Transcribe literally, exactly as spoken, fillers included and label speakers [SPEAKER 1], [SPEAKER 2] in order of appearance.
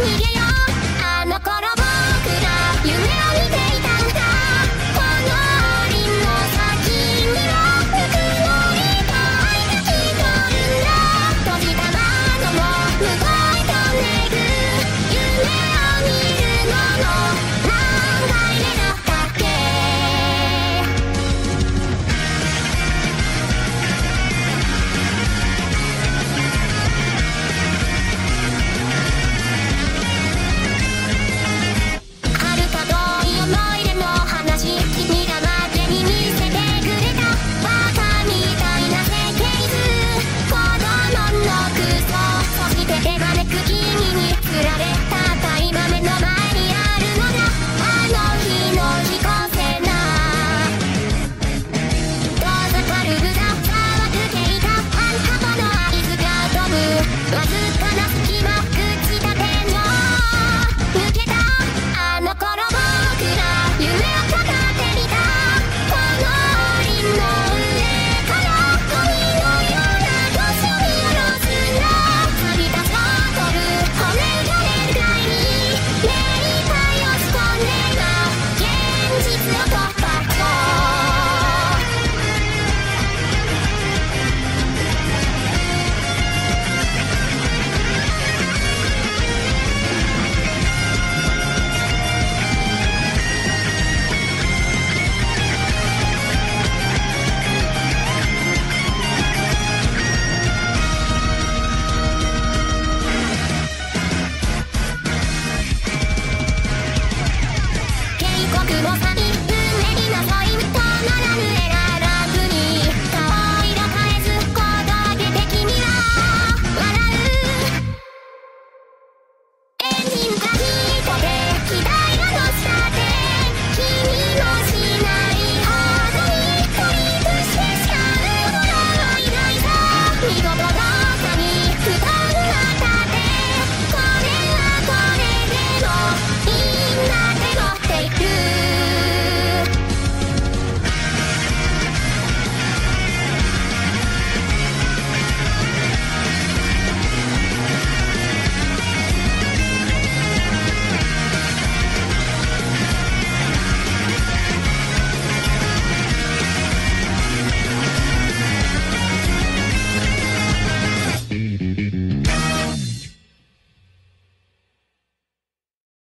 [SPEAKER 1] 逃げよう。あの頃僕ら夢を見ていたんだ。この檻の先にはぬくもりと愛が来とるんだ。閉じた窓も向こうへと巡る夢を見るのの何回目だったっけ。はるか遠い思い出の話、君が負けに見せてくれたバカみたいな設計図。子供のクソ、そして手招く君に釣られたった今目の前にあるのだ。あの日の飛行船などうぞカルブだ。ざわつけいた半幅の合図が飛ぶ。わずかな隙間朽ちた天井抜けた。あの頃僕ら夢を語ってみた。この檻の上から恋のような星を見下ろすんだ。錆びたサートル骨打たれるくらいに目いっぱい押し込んで今現実を突破そう。渓谷のさ